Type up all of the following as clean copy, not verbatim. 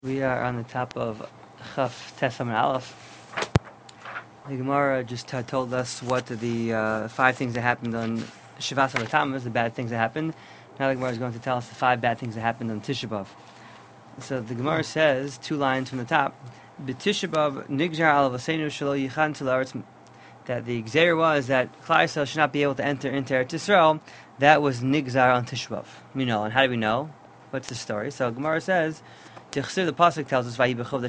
We are on the top of Chaf Tesam Aleph. The Gemara just told us what the 5 things that happened on Shavas Tammuz, the bad things that happened. Now the Gemara is going to tell us the 5 bad things that happened on Tisha B'Av. So the Gemara says, 2 lines from the top, B'Tisha B'Av Nigjar Al Vaseinu Shelo Yichan Telaretz, that the Gzeir was that Klal Yisrael should not be able to enter into Eretz Yisrael. That was Nigzar on Tisha B'Av. We know, and how do we know? What's the story? So Gemara says, the pasuk tells us,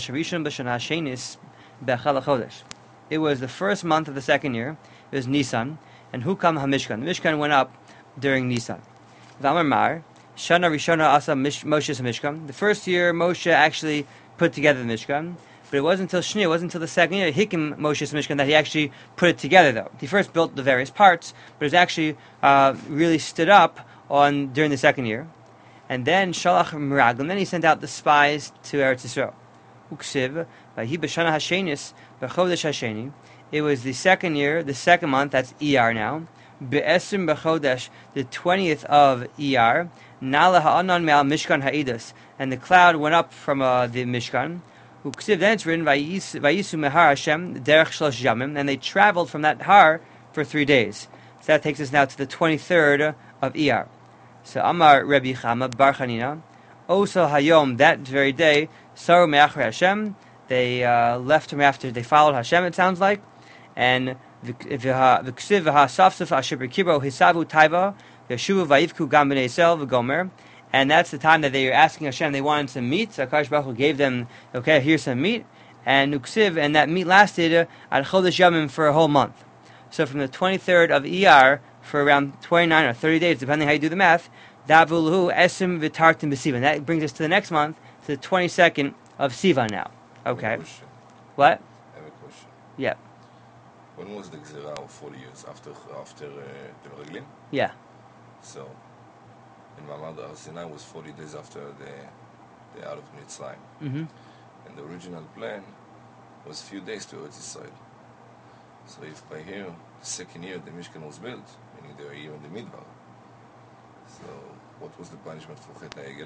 it was the first month of the second year. It was Nisan, and Hukam HaMishkan. The Mishkan went up during Nisan. V'amar Mar, Shana Rishona Asa Moshe's Mishkan. The first year Moshe actually put together the Mishkan, but it wasn't until Shni, it wasn't until the second year, Hikim Moshe's Mishkan, that he actually put it together. Though he first built the various parts, but it was actually really stood up during the second year. And then Shalach Miraglim, then he sent out the spies to Eretz Yisrael. Uksiv, Vahi B'Shana Hashenis, B'Chodesh Hasheni. It was the second year, the second month, that's Iyar now. Be'esim B'Chodesh, the 20th of Iyar. Nala Ha'anan Me'al Mishkan Ha'idus. And the cloud went up from the Mishkan. Uksiv, then it's written, Vayisu Mehar Hashem, Derech Shlosh Yamim. And they traveled from that Har for 3 days. So that takes us now to the 23rd of Iyar. So Amar Rebbe Chama Bar Chanina, Oso Hayom, that very day, Saru Me'achre Hashem, they left him after they followed Hashem, it sounds like, and V'ksiv v'hasafsuf asher b'kibro hisavu taiva v'yeshuvu v'yivku gam b'nei Yisrael v'gomer, and that's the time that they were asking Hashem, they wanted some meat, so HaKadosh Baruch Hu gave them, okay, here's some meat, and Uksiv, and that meat lasted at Chodesh Yamim for a whole month. So from the 23rd of Iyar, for around 29 or 30 days, depending how you do the math, Davulhu Esim Vitartim B'Sivan. That brings us to the next month, to the 22nd of Sivan now. Okay. What? I have a question. Yeah. When was the Gzera of 40 years? After the Reglim? Yeah. So, in Mamad Sinai was 40 days after the out of Mitzrayim. Mm-hmm. And the original plan was a few days to Eretz Yisrael. So if by here, the second year, the Mishkan was built, meaning they were here in the Midbar. So what was the punishment for Chet HaEgel?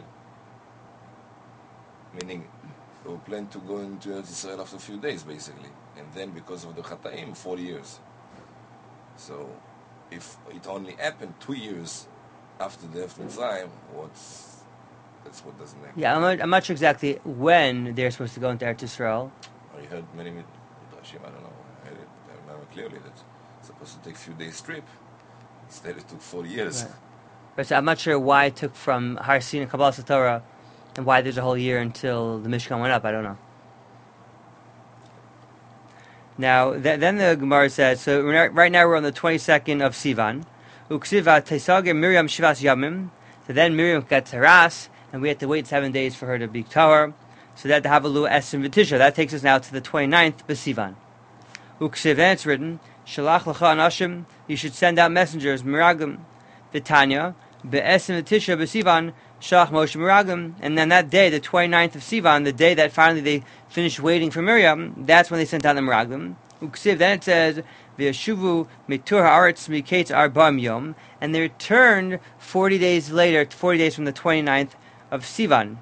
Meaning they were planning to go into Eretz Yisrael after a few days, basically. And then because of the Chataim, 40 years. So if it only happened 2 years after the Eft Mitzrayim, that's what doesn't make sense. Yeah, I'm not sure exactly when they're supposed to go into Eretz Yisrael. I heard many Midrashim, I don't know. I remember clearly that it's supposed to take a few days trip. Instead it took 40 years. Right. But so I'm not sure why it took from Har Sinai Kabbalah Torah and why there's a whole year until the Mishkan went up. I don't know. Now, then the Gemara says, so right now we're on the 22nd of Sivan. Uksiva Teisage Miriam Shivas Yamim. So then Miriam got Taras, and we had to wait 7 days for her to be Tahor. So that Havalu Esim V'Tisha. That takes us now to the 29th B'Sivan. Uksiv, then it's written, Shalach L'cha Anashim, you should send out messengers, Miragim, V'Tanya, Be'esim V'Tisha B'Sivan, Shalach Moshe Miragim, and then that day, the 29th of Sivan, the day that finally they finished waiting for Miriam, that's when they sent out the Miragim. Uksiv, then it says, V'Yeshuvu Mitur Ha'aretz Miketz Arba'am Yom, and they returned 40 days later, 40 days from the 29th of Sivan.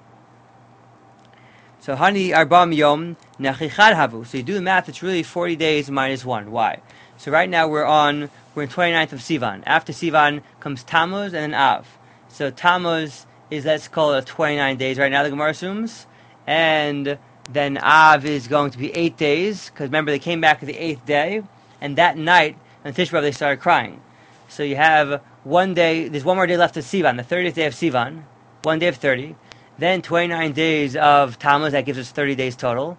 So Hani Arba'am Yom Nachichad Havu. So you do the math, it's really 40 days minus 1. Why? So right now we're in 29th of Sivan. After Sivan comes Tammuz and then Av. So Tammuz is, let's call it 29 days right now, the Gemara assumes. And then Av is going to be 8 days, because remember they came back to the 8th day, and that night on Tisha B'Av they started crying. So you have 1 day, there's 1 more day left of Sivan, the 30th day of Sivan, 1 day of 30. Then 29 days of Tammuz, that gives us 30 days total.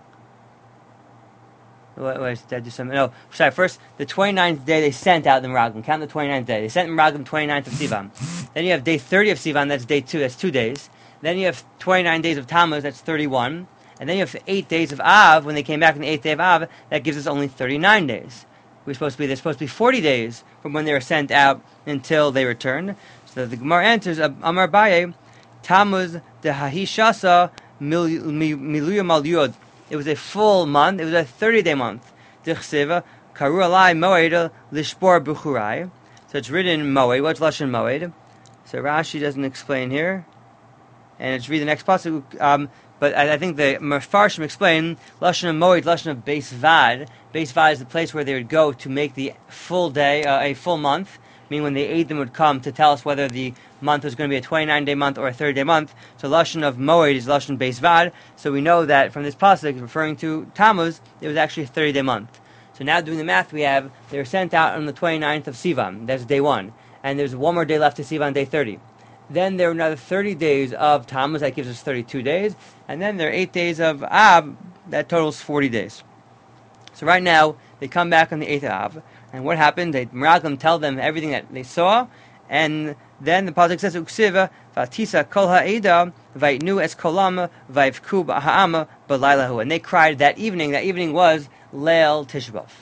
Wait, did I do something? No, sorry, first, the 29th day they sent out the Meraglim. Count the 29th day. They sent the Meraglim 29th of Sivan. Then you have day 30 of Sivan, that's day 2, that's 2 days. Then you have 29 days of Tammuz, that's 31. And then you have 8 days of Av, when they came back on the 8th day of Av, that gives us only 39 days. There's supposed to be 40 days from when they were sent out until they returned. So the Gemara answers, Amar Baye, Tammuz de Hahishasa Miluya Mal Yod. It was a full month. It was a 30-day month. Dichsiva Karu Alai Moed Lishbor Buchurai. So it's written Moed. What's Lashon Moed? So Rashi doesn't explain here. And it's read the next pasuk. But I think the Mefarshim explain Lashon of Moed, Lashon of Beis Vad. Beis Vad is the place where they would go to make the full day, a full month, meaning when the Eidim would come to tell us whether the month was going to be a 29-day month or a 30-day month. So Lashon of Moed is Lashon Beis Vad. So we know that from this pasuk, referring to Tammuz, it was actually a 30-day month. So now doing the math, we have, they were sent out on the 29th of Sivan, that's day 1. And there's one more day left to Sivan, day 30. Then there are another 30 days of Tammuz, that gives us 32 days. And then there are 8 days of Av, that totals 40 days. So right now, they come back on the 8th of Av. And what happened? The Meraglim tell them everything that they saw. And then the pasuk says, Uksiva, Vatisa kol ha'eda, Vaitnu es kolam, Vaivku ha'ama, Balaylahu. And they cried that evening. That evening was Leil Tisha B'Av.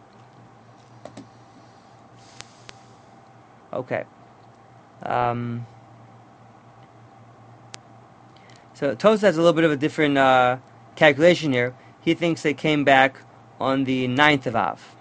Okay. So Tosfos has a little bit of a different calculation here. He thinks they came back on the 9th of Av.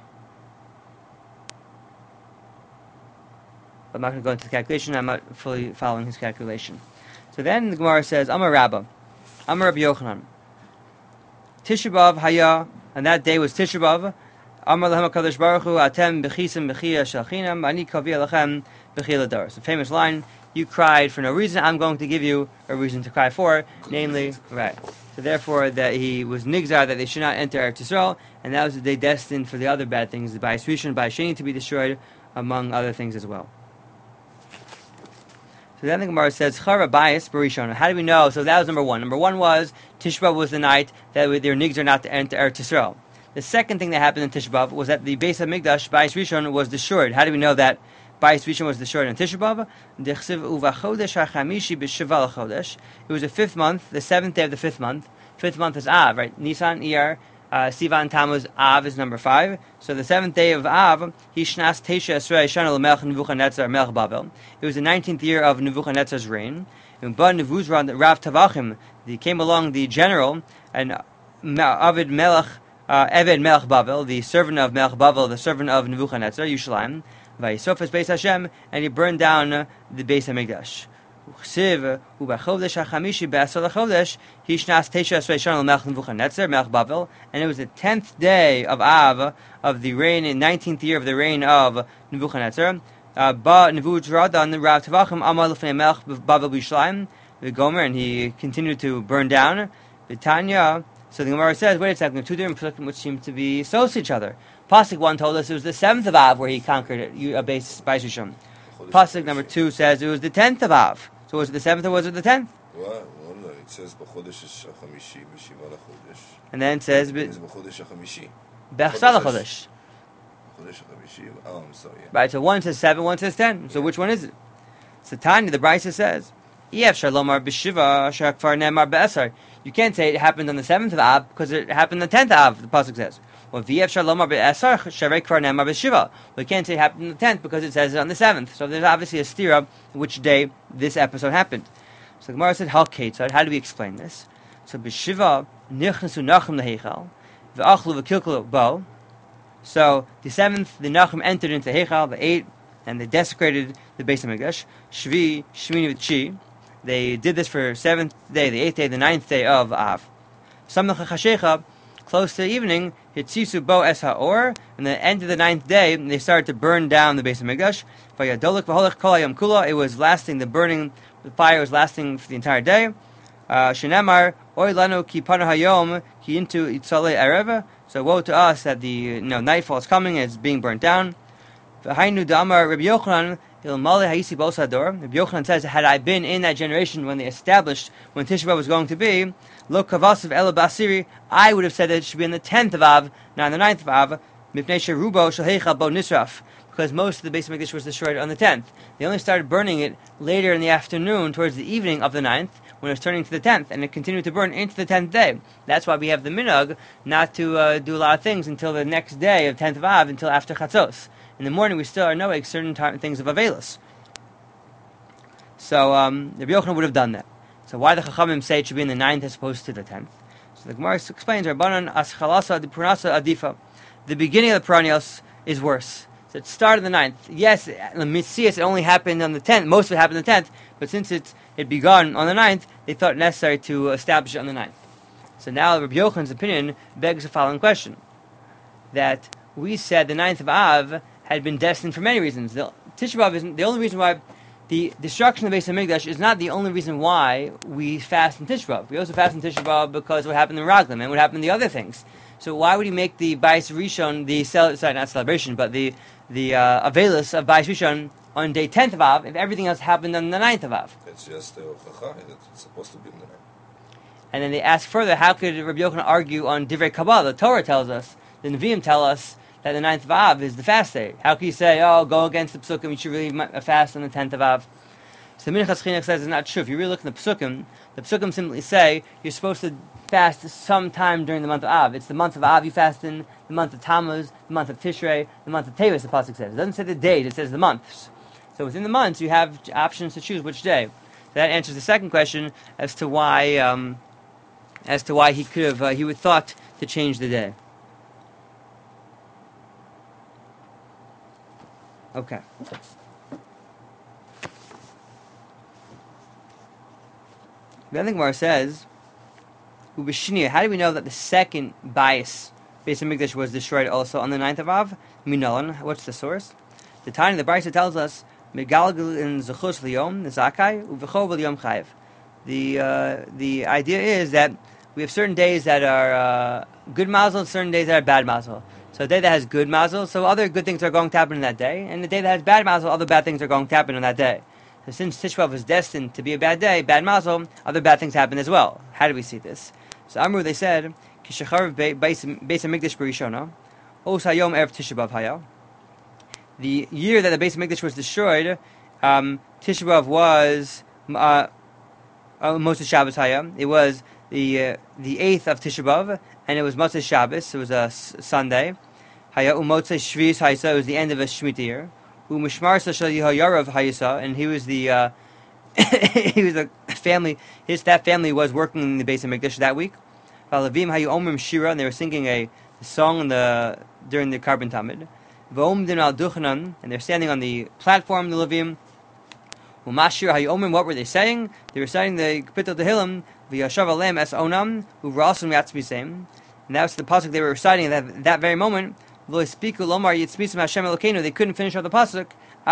I'm not going to go into the calculation. I'm not fully following his calculation. So then the Gemara says, Amar Rabba, Amar Rabbi Yochanan, Tisha B'Av haya, and that day was Tisha B'Av. Amar Lahem HaKadosh Baruch Hu, Atem b'chisim b'chiyah shalchinam, ani kaviyah lachem b'chiyah l'dar. It's a famous line. You cried for no reason. I'm going to give you a reason to cry for, namely, right. So therefore, that he was nigzar, that they should not enter Eretz Yisrael, and that was the day destined for the other bad things, the Bayis Rishon, Bayis Sheni to be destroyed, among other things as well. So then the Gemara says, Chara Bayis Barishon. How do we know? So that was number 1. Number 1 was, Tisha B'Av was the night that their nigzar not to enter Eretz Yisrael. The second thing that happened in Tisha B'Av was that the Beis HaMikdash, Bayis Rishon, was destroyed. How do we know that Bayis Rishon was destroyed in Tisha B'Av? It was the 5th month, the 7th day of the 5th month. 5th month is Av, right? Nisan, Iyar, Sivan, Tammuz, Av is number 5. So the 7th day of Av, Hishnas Tesha Esrei Shana L'Melech Nebuchadnezzar Melech Bavel. It was the 19th year of Nebuchadnezzar's reign. And Ba Nevuzra Rav Tavachim, came along the general, and Eved Melech Bavel, the servant of Melech Bavel, the servant of Nebuchadnezzar, Yushalayim, Vayisofes Beis Hashem, and he burned down the Beis HaMikdash. Uchsiv u'b'chodesh ha'chamishi b'asar l'chodesh hishnas tesha esrei shana l'melech Nebuchadnezzar melech Bavel, and it was the 10th day of Av of the reign, in 19th year of the reign of Nebuchadnezzar. Ba Nebuchadnezzar Rav Tavachim amar l'fnei melech Bavel b'Yushalayim v'gomer, and he continued to burn down. V'tanya. So the Gemara says, wait a second, 2 different psukim which seem to be close to each other. Pasuk 1 told us it was the 7th of Av where he conquered Beis Rishon. Pasuk number 2 says it was the 10th of Av. So was it the 7th or was it the 10th? Well, no, it says b'chodesh ha'chamishi b'shiva l'chodesh. And then it says b'chodesh ha'chamishi. B'chsal l'chodesh. Chodesh ha'chamishi. Oh, I'm sorry. Yeah. Right, so one says 7, one says 10. So which one is it? So Tanya, the Brisa says, Ef shalomar b'shiva shakfar nemar be'esar. You can't say it happened on the 7th of Av because it happened on the 10th of Av, the pasuk says. Well, V'ef shalomar be'esar sharei kfar nemar b'shiva. We can't say it happened on the 10th because it says it on the 7th. So there's obviously a stira which day this episode happened. So the Gemara said, Hal Ketzad, how do we explain this? So b'shiva nichnasu nachum leheichal v'achlu v'kilkelu bo. So the 7th, the Nachum entered into Heichal, the 8th, and they desecrated the Beis HaMikdash. Shvi, Shmini v'Tshi. They did this for 7th day, the 8th day, the 9th day of Av. Samach HaChashecha, close to evening, Hitzisu bo es ha'or, and the end of the 9th day, they started to burn down the Beis HaMikdash. Vayadolik v'holech kol hayom kula, it was lasting, the burning, the fire was lasting for the entire day. Shenemar, oy lanu ki panu hayom, ki into itzalei erev. So woe to us that the nightfall is coming and it's being burnt down. V'hainu damar Rabbi Yochanan il male haisi bosador. Rabbi Yochanan says, had I been in that generation when they established when Tisha B'Av was going to be, lo kavasav el basiri, I would have said that it should be on the 10th of Av, not on the 9th of Av. Mipnei sherubo shel heichal bo nisraf, because most of the Beis HaMikdash was destroyed on the 10th. They only started burning it later in the afternoon, towards the evening of the 9th, when it was turning to the 10th, and it continued to burn into the 10th day. That's why we have the minhag not to do a lot of things until the next day of 10th of Av, until after Chatzos. In the morning, we still are knowing certain things of Avelis. So Rabbi Yochanan would have done that. So why the Chachamim say it should be in the 9th as opposed to the 10th? So the Gemara explains, Rabbanan aschalasa de pranasa adifa. The beginning of the perennials is worse. So it started on the 9th. Yes, the Messias, it only happened on the 10th. Most of it happened on the 10th. But since it begun on the 9th, they thought it necessary to establish it on the 9th. So now Rabbi Yochanan's opinion begs the following question. That we said the 9th of Av had been destined for many reasons. The Tisha B'Av isn't the only reason why the destruction of the Beis HaMikdash is not the only reason why we fast in Tisha B'Av. We also fast in Tisha B'Av because what happened in Raglim and what happened in the other things. So why would he make the Bais Rishon, not celebration, but the Avelis of Bais Rishon on day 10th of Av if everything else happened on the 9th of Av? It's just a Hochacha, it's supposed to be in the 9th. And then they ask further, how could Rabbi Yochanan argue on Divrei Kabbalah? The Torah tells us, the Nevi'im tell us, that the 9th of Av is the fast day. How can you say, go against the Psukim, you should really fast on the 10th of Av? So Minchas Chinuch says it's not true. If you really look at the Psukim simply say you're supposed to fast sometime during the month of Av. It's the month of Av you fast in, the month of Tammuz, the month of Tishrei, the month of Teves, the Pasuk says. It doesn't say the date, it says the months. So within the months you have options to choose which day. So that answers the second question as to why he could have, he would thought to change the day. Okay. Then the Gemara says, Ubishniya, how do we know that the second Beis HaMikdash was destroyed also on the 9th of Av? Minalan, what's the source? The time the Brisa tells us, Megalgal in Zechus Liyom, Zakai, Uvechov Liyom Chayev. The idea is that we have certain days that are good mazel, certain days that are bad mazel. So a day that has good mazel, so other good things are going to happen in that day, and the day that has bad mazel, other bad things are going to happen on that day. So since Tisha B'Av was destined to be a bad day, bad mazel, other bad things happen as well. How do we see this? So Amru, they said, Kishachar Beis HaMikdash B'Rishona, Os Hayom Erev Tisha B'Av Haya. The year that the Beis HaMikdash was destroyed, Tisha B'Av was Moshe Shabbos Haya. It was the 8th of Tisha B'Av, and it was Motzei Shabbos. It was a Sunday. Haya Umotzei Shvius Hayisa. It was the end of a Shemitah year. Umishmarsa Shal Yehoyarav Hayisa, and he was the he was a family. That family was working in the Beis HaMikdash that week. Valavim Hayu Omrim Shira, and they were singing a song during the Karban Tamid. V'omdin al Duchanan, and they're standing on the platform. The Levim. Umashir Hayu Omrim. What were they saying? They were saying the Kapitel Tehillim. V'yashav Alem Es Onam Uvrasim Yatzmisem, and that's the pasuk they were reciting at that very moment. Lo Yispiku Lomar Yitzmisem Hashem Elokeinu. They couldn't finish off the pasuk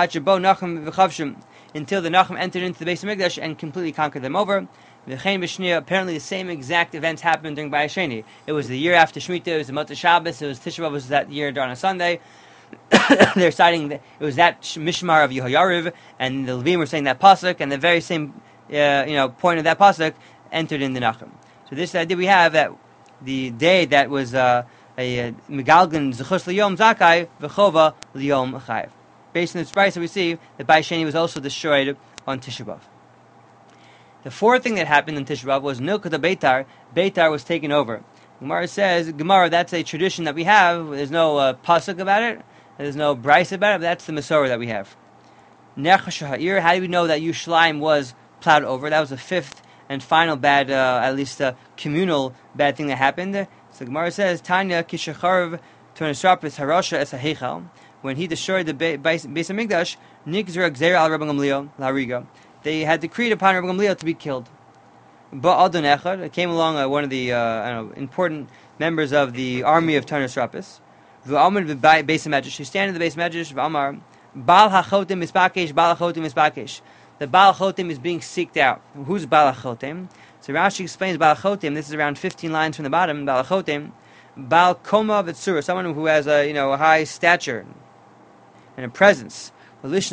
until the Nachum entered into the Beis HaMikdash and completely conquered them over. Apparently the same exact events happened during Bayis Sheni. It was the year after Shemitah, it was the Motzei Shabbos, it was Tisha B'Av, was that year on a Sunday. They're citing it was that Mishmar of Yehoyariv, and the Levim were saying that pasuk, and the very same point of that pasuk entered in the Nachum. So this idea we have that the day that was a Megalgan Zechus Liyom Zakai V'chova Liyom Chayev. Based on this price that we see that Bayis Sheni was also destroyed on Tisha B'Av. The fourth thing that happened in Tisha B'Av was Nilkut Beitar. Beitar was taken over. Gemara says, that's a tradition that we have. There's no pasuk about it. There's no brisa about it. But that's the Masorah that we have. Nechash Ha'ir. How do we know that Yerushalayim was plowed over? That was the fifth and final bad, at least communal bad thing that happened. So Gemara says, Tanya Kishacharv Tornisrapis Harasha Es HaHeichal. When he destroyed the Beis HaMikdash, Nikzra Gzeira al Rabban Gamliel Lariga. They had decreed upon Rabban Gamliel to be killed. Ba'adon Echad, it came along one of the important members of the army of Tornisrapis. V'amad Beis HaMedrash. He stand in the Beis HaMedrash. V'amar Baal HaChotim Misbakesh. Baal HaChotim Misbakesh. The Baal HaChotim is being seeked out. Who's Baal HaChotim? So Rashi explains Baal HaChotim. This is around 15 lines from the bottom. Baal HaChotim, Baal Koma V'tzura, someone who has a high stature and a presence. So the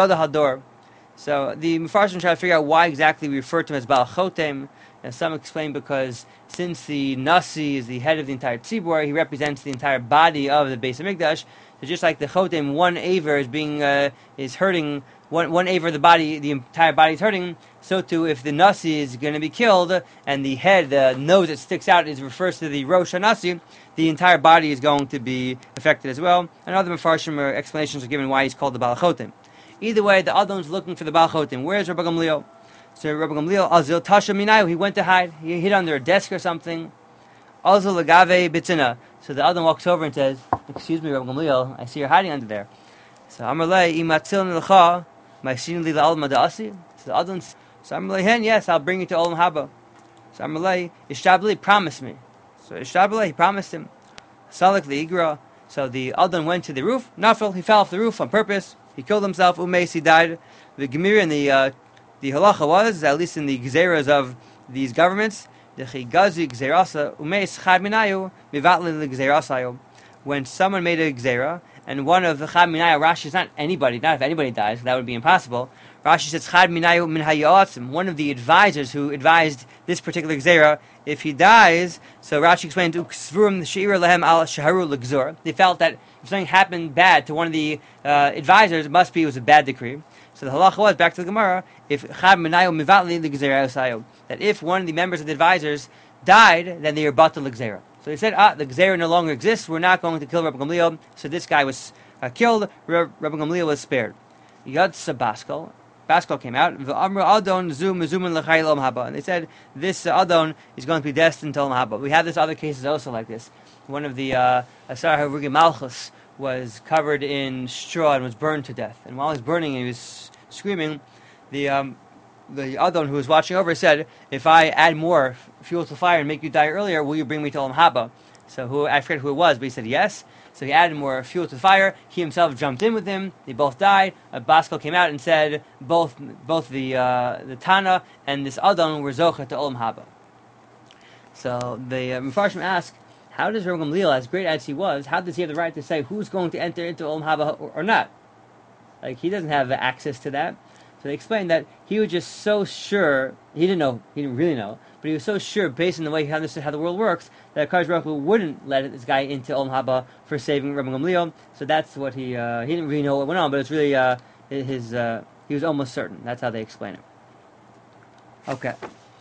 Mefarshim try to figure out why exactly we refer to him as Baal HaChotim. And some explain because since the Nasi is the head of the entire Tzibor, he represents the entire body of the Beis HaMikdash. So just like the Chotem, one aver is hurting. One aver of the body, the entire body is hurting. So too, if the Nasi is going to be killed, and the head, the nose that sticks out, refers to the Rosh HaNasi, the entire body is going to be affected as well. And other Mefarshim explanations are given why he's called the Baal Chotem. Either way, the Adon's looking for the Baal Chotem. Where's Rabbi Gamliel? So Rabbi Gamliel, Azil Tasha Minayu, he went to hide. He hid under a desk or something. Azil Lagave Bitzina. So the Adon walks over and says, "Excuse me, Rabbi Gamliel, I see you're hiding under there." So Amalei imatzil nilcha, my shin li la'alma da'asi. So Adon, so Amalei hen, yes, I'll bring you to Olam Haba. So Amalei, Ishtabli promised me. So Ishtabli, he promised him. Salik the Igra. So the Adon went to the roof. Nafel, he fell off the roof on purpose. He killed himself. Umeis, he died. The Gemir and the halacha was, at least in the gzeras of these governments, the chigazu gzerasa umeis chad minayu mivatlin gzerasayu. When someone made a gzera, and one of the chad minayu, Rashi is not anybody, not if anybody dies, that would be impossible. Rashi says chad minayu min hayatzim, one of the advisors who advised this particular gzera, if he dies, so Rashi explained, uksvurim she'ira lehem al shaharu legzor. They felt that if something happened bad to one of the advisors, it must be it was a bad decree. So the halacha was, back to the Gemara, if chad minayu mivatli legzera, that if one of the members of the advisors died, then they are batal legzera. So they said, the gzera no longer exists, we're not going to kill Rabbi Gamliel. So this guy was killed, Rabbi Gamliel was spared. Yadsa Baskal came out, and they said, this Adon is going to be destined to Olam Haba. We have this other cases also like this. One of the Asar HaRugim Malchus was covered in straw and was burned to death. And while he was burning, he was screaming, the Adon who was watching over said, if I add more fuel to the fire and make you die earlier, will you bring me to Olam Haba? So I forget who it was, but he said yes. So he added more fuel to the fire. He himself jumped in with him. They both died. Baskal came out and said both the Tana and this Adon were zocha to Olam Haba. So the Mefarshim ask, how does Rabbi Gamliel, as great as he was, how does he have the right to say who's going to enter into Olam Haba or not? Like, he doesn't have access to that. So they explained that he was just so sure, he didn't really know, but he was so sure, based on the way he understood how the world works, that Akadosh Baruch Hu wouldn't let this guy into Olam Haba for saving Rabbi Gamliel. So that's what he didn't really know what went on, but it's really he was almost certain. That's how they explain it. Okay.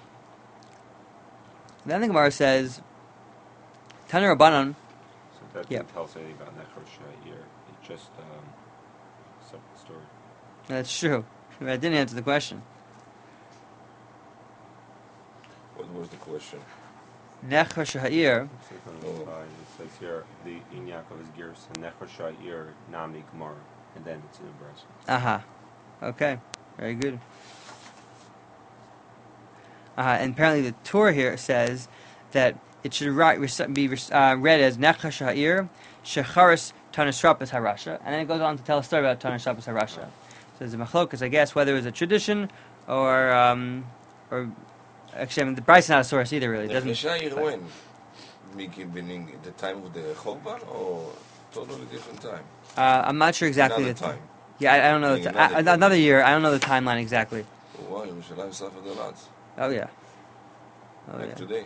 Then the Gemara says, Tana Rabbanon. So that didn't tell us anything about Nechor Sha'ir. It's just a separate story. That's true. I didn't answer the question. What was the question? Nechor Sha'ir. It says here, the In Yaakov is Girs, and Nechor Sha'ir, Nami Gemara, and then it's in a verse. Aha. Okay. Very good. And apparently the Torah here says that it should be read as Nechor Sha'ir, Shecharis Tanasrapis Harasha, and then it goes on to tell a story about Tanasrapis Harasha. So there's a machlokas, I guess, whether it was a tradition or actually, I mean, the Bryce is not a source either, really. It doesn't. When? Meaning the time of the Chokban or totally different time? I'm not sure exactly Another the time. Yeah, I don't know. Another year. I don't know the timeline exactly. Why? Yerushalayim suffered a lot. Oh yeah. Like today.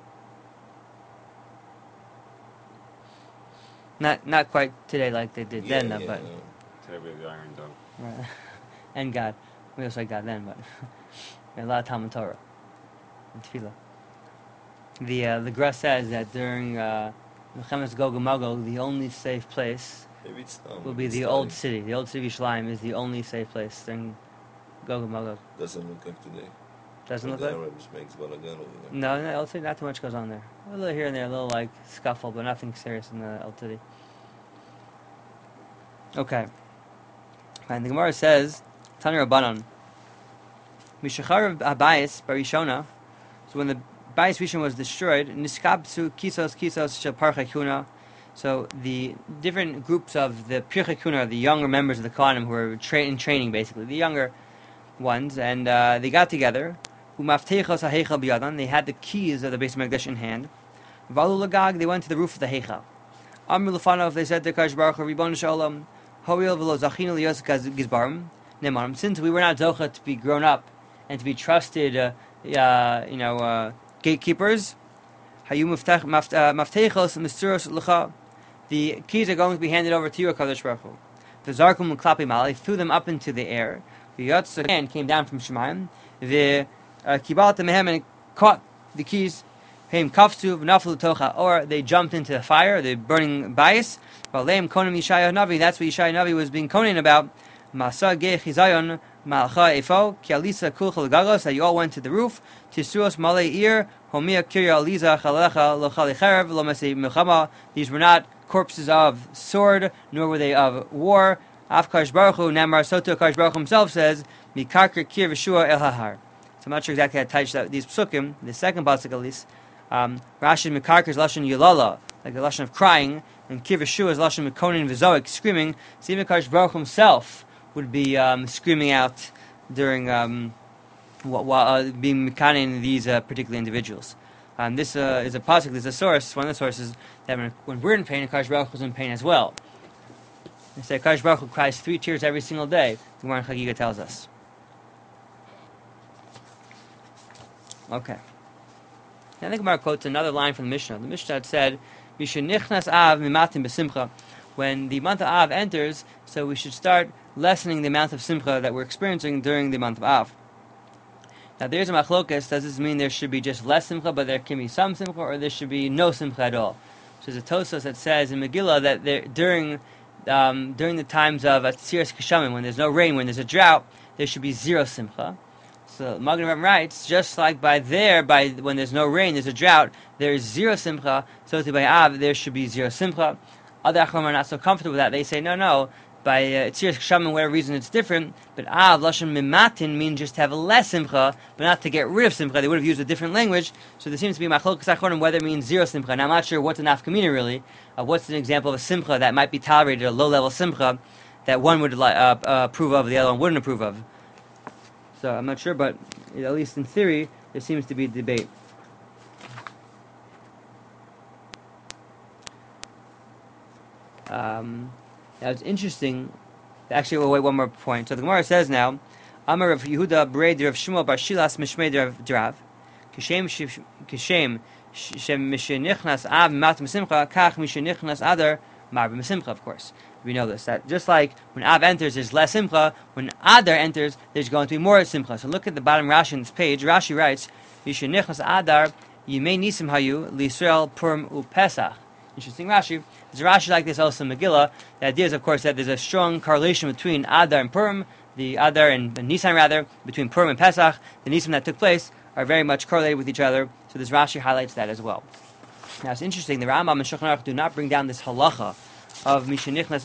Not quite today like they did then, though, but. Today we have the Iron Dome. Right. And God. We also had God then, but a lot of Talmud Torah and Tefillah. The Gra says that during Milchemes Gog and Magog, the only safe place will be the old city. The old city of Yerushalayim is the only safe place during Gog and Magog. Doesn't look like today. Doesn't look like? Arabs makes balagan over there. No, El City, not too much goes on there. A little here and there, a little like scuffle, but nothing serious in the El City. Okay. And the Gemara says, Tana Rabbanon, Mishachar Abayis Barishona. So when the Bayis Rishon was destroyed, Niskabsu Kisos Shel Parchei Kuna. So the different groups of the Parchei Kuna, the younger members of the Kohanim who were in training, basically the younger ones, and they got together. Umaftechos HaHeichal B'Yadan. They had the keys of the Beis Hamikdash in hand. Valu Lagag. They went to the roof of the Heichal. Amr Lefanov. They said to Kadosh Baruch Hu, Ribono Shel Olam, Hoil V'lo Zachinu Liyos Gizbarim Nemarim. Since we were not zocha to be grown up and to be trusted, gatekeepers. Hayu Maftechos Misturos Lecha. The keys are going to be handed over to you, Kadosh Baruch Hu. The Zarkum Klapi Mal. They threw them up into the air. The Yotz hand came down from Shemayim. The Kibalta Mehem and caught the keys. Heim Kafsu V'Naflu Tocha. Or they jumped into the fire, the burning bias. V'Aleim Konim Yishaya Navi. That's what Yishaya Navi was being konin about. Masa Ge Chizayon Malcha Efo Kialisa Kulchal Gagos. That you all went to the roof. Tisuos Malay Ir Homia Kirya Aliza Chalecha Lochali Cherev Lomasi Milchama. These were not corpses of sword, nor were they of war. Af Kadosh Baruch Hu Namar Soto Kadosh Baruch Hu himself says, Mikarker Kir V'Shua El Hahar. So I'm not sure exactly how to touch these psukim, the second pasuk at least. Rashi Mikarker is Lashon Yulala, like the Lashon of crying, and Kir V'Shua is Lashon Mekonin V'Zoik, screaming. So even Kadosh Baruch Hu himself would be screaming out during while being mekanin these particular individuals. This is a pasuk. There's a source. One of the sources that when we're in pain, Kadosh Baruch Hu is in pain as well. They say Kadosh Baruch Hu cries 3 tears every single day. The Gemara in Chagiga tells us. Okay. Now the Gemara quotes another line from the Mishnah. The Mishnah had said, "Mishenichnas Av mimatim besimcha." When the month of Av enters, so we should start lessening the amount of simcha that we're experiencing during the month of Av. Now there's a machlokas. Does this mean there should be just less simcha, but there can be some simcha, or there should be no simcha at all? So there's a Tosfos that says in Megillah that during the times of Atziras Keshamim, when there's no rain, when there's a drought, there should be zero simcha. So Magen Avraham writes, just like by when there's no rain, there's a drought, there is zero simcha. So to by Av, there should be zero simcha. Other Achronim are not so comfortable with that. They say no. By Atziras Keshamim, whatever reason it's different. But Av Lashon Mimatin means just to have less simcha, but not to get rid of simcha. They would have used a different language. So there seems to be machlokas Achronim whether it means zero simcha. Now I'm not sure what's an nafkamina really. What's an example of a simcha that might be tolerated, a low-level simcha that one would approve of, the other one wouldn't approve of. So I'm not sure, but at least in theory, there seems to be debate. Now it's interesting. Actually, we'll wait one more point. So the Gemara says now, Amar Rav Yehuda Brei Rav Shmuel Bar Shilas Mishmei Rav Kishem Shem Mishenichnas Av Matam Simcha Kach Mishenichnas Adar Marba Simcha. Of course, we know this. That just like when Av enters, there's less Simcha. When Adar enters, there's going to be more Simcha. So look at the bottom Rashi on this page. Rashi writes, Mishenichnas Adar Yimei Nisim Hayu L'Yisrael Purim UPesach. Interesting Rashi. There's a Rashi like this also in Megillah. The idea is, of course, that there's a strong correlation between Adar and Purim, the Adar and Nisan rather, between Purim and Pesach. The Nisan that took place are very much correlated with each other. So this Rashi highlights that as well. Now it's interesting. The Rambam and Shulchan Aruch do not bring down this halacha of Mishenichnas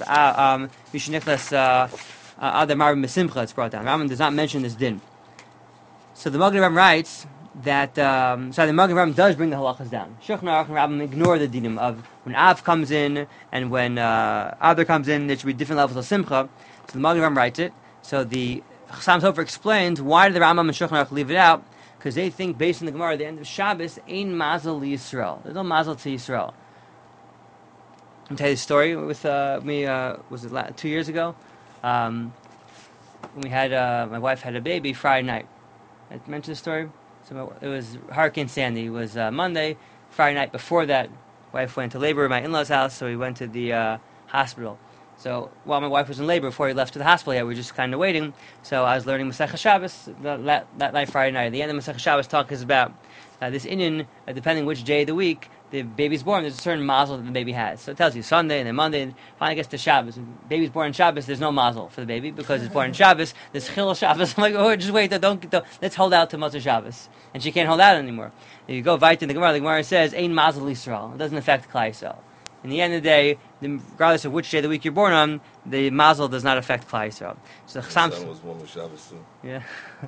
Adar Marvin Mesimcha. It's brought down. The Rambam does not mention this din. So the Magen Avraham writes that the Magen Avraham does bring the halachas down. Shulchan Aruch and Rambam ignore the dinim of when Av comes in and when Adar comes in. There should be different levels of simcha. So the Magen Avraham writes it. So the Chassam Sofer explains why did the Rambam and Shulchan Aruch leave it out? Because they think based on the Gemara at the end of Shabbos, ein mazel li Yisrael. There's no mazel to Yisrael. I'll tell you the story with me. Was it 2 years ago? When we had my wife had a baby Friday night. I mentioned the story. So it was Hurricane Sandy. It was Monday, Friday night before that. Wife went to labor at my in-laws' house, so we went to the hospital. So while my wife was in labor, before we left to the hospital, we were just kind of waiting. So I was learning Masechah Shabbos that night, Friday night. At the end of Masechah Shabbos talk is about this inyan, depending which day of the week the baby's born, there's a certain mazel that the baby has. So it tells you Sunday and then Monday, and finally gets to Shabbos. When the baby's born on Shabbos, there's no mazel for the baby because it's born on Shabbos. There's Chil Shabbos. I'm like, oh, just wait, don't, let's hold out to Motzei Shabbos. And she can't hold out anymore. If you go right in the Gemara says, Ein mazel Yisrael. It doesn't affect Klal Yisrael. In the end of the day, regardless of which day of the week you're born on, the mazel does not affect Klal Yisrael. So the Chassam was born on Shabbos too. Yeah.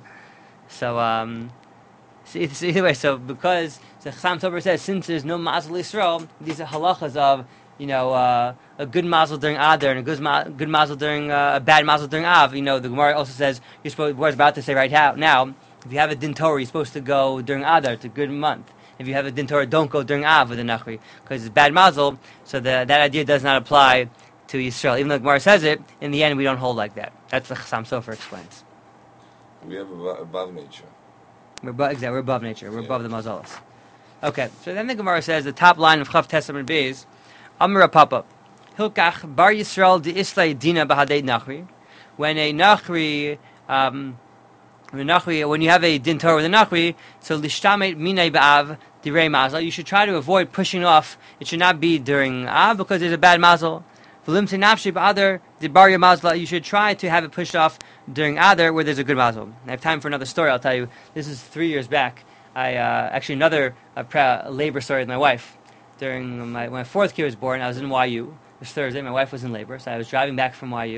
So either way, because the Chassam Sofer says since there's no mazel Yisrael, these are halachas of a good mazel during Adar and a good mazel during a bad mazel during Av. The Gemara also says you're supposed. We're about to say right now. If you have a din Torah, you're supposed to go during Adar. It's a good month. If you have a din Torah, don't go during Av with the Nachri because it's bad mazel. So that idea does not apply to Yisrael. Even though the Gemara says it, in the end we don't hold like that. That's what Chassam Sofer explains. We have above nature. We're above nature. We're above the mazalas. Okay, so then the Gemara says the top line of Chav Testament Beis, Amar Papa, Hilkach Bar Yisrael de Islay Dina Bahadei Nachri. When you have a din Torah with a Nachri, so Lishtamet Minei Ba'av Direi Mazel, you should try to avoid pushing off. It should not be during Av because there's a bad Mazel. You should try to have it pushed off during Adar where there's a good mazel. I have time for another story. I'll tell you. This is 3 years back. Actually another labor story with my wife. During when my fourth kid was born, I was in YU. It was Thursday. My wife was in labor, so I was driving back from YU.